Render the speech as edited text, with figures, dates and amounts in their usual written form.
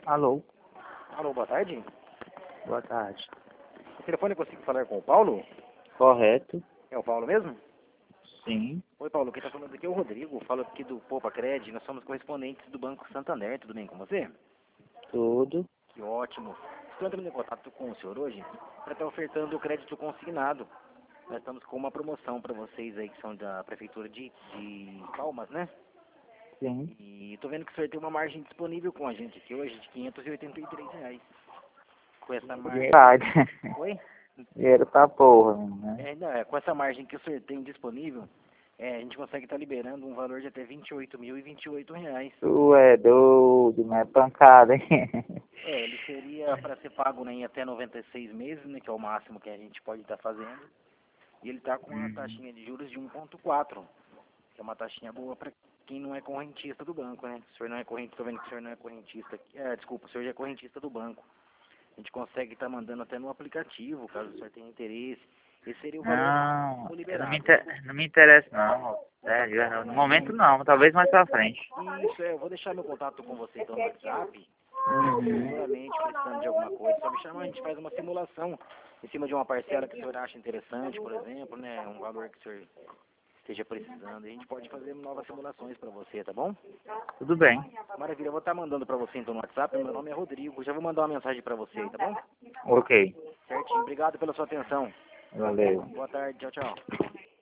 Alô, Alô, boa tarde. boa tarde. O telefone eu consigo falar com o Paulo? Correto? É o Paulo mesmo? Sim. Oi, Paulo, quem está falando aqui é o Rodrigo. Falo aqui do Poupa Cred. Nós somos correspondentes do Banco Santander. Tudo bem com você? Tudo. Que ótimo. Estou entrando em contato com o senhor hoje para estar ofertando o crédito consignado. Nós estamos com uma promoção para vocês aí que são da Prefeitura de Palmas, né? Sim. E estou vendo que o senhor tem uma margem disponível com a gente aqui hoje de R$ 583. Com essa margem... Verdade. Oi? Dinheiro pra porra, né? Com essa margem que o senhor tem disponível, a gente consegue estar liberando um valor de até R$ 28.028. Tu é doido, mas é pancada, hein? Ele seria para ser pago, né, em até 96 meses, né, que é o máximo que a gente pode estar fazendo. E ele está com uma taxinha de juros de 1,4, que é uma taxinha boa para quem não é correntista do banco, né? O senhor não é correntista, estou vendo que o senhor não é correntista. Desculpa, o senhor já é correntista do banco. A gente consegue estar mandando até no aplicativo, caso o senhor tenha interesse. Esse seria o valor Não, máximo eu não me, liberado. não me interessa não. Sério, no momento não, talvez mais pra frente. Isso, eu vou deixar meu contato com você então no WhatsApp. Uhum. Futuramente, precisando de alguma coisa, só me chamar, a gente faz uma simulação em cima de uma parcela que o senhor acha interessante, por exemplo, né? Um valor que o senhor esteja precisando. E a gente pode fazer novas simulações para você, tá bom? Tudo bem. Maravilha, eu vou estar mandando para você então no WhatsApp. Meu nome é Rodrigo. Já vou mandar uma mensagem para você aí, tá bom? Ok. Certinho. Obrigado pela sua atenção. Valeu. Boa tarde. Tchau, tchau.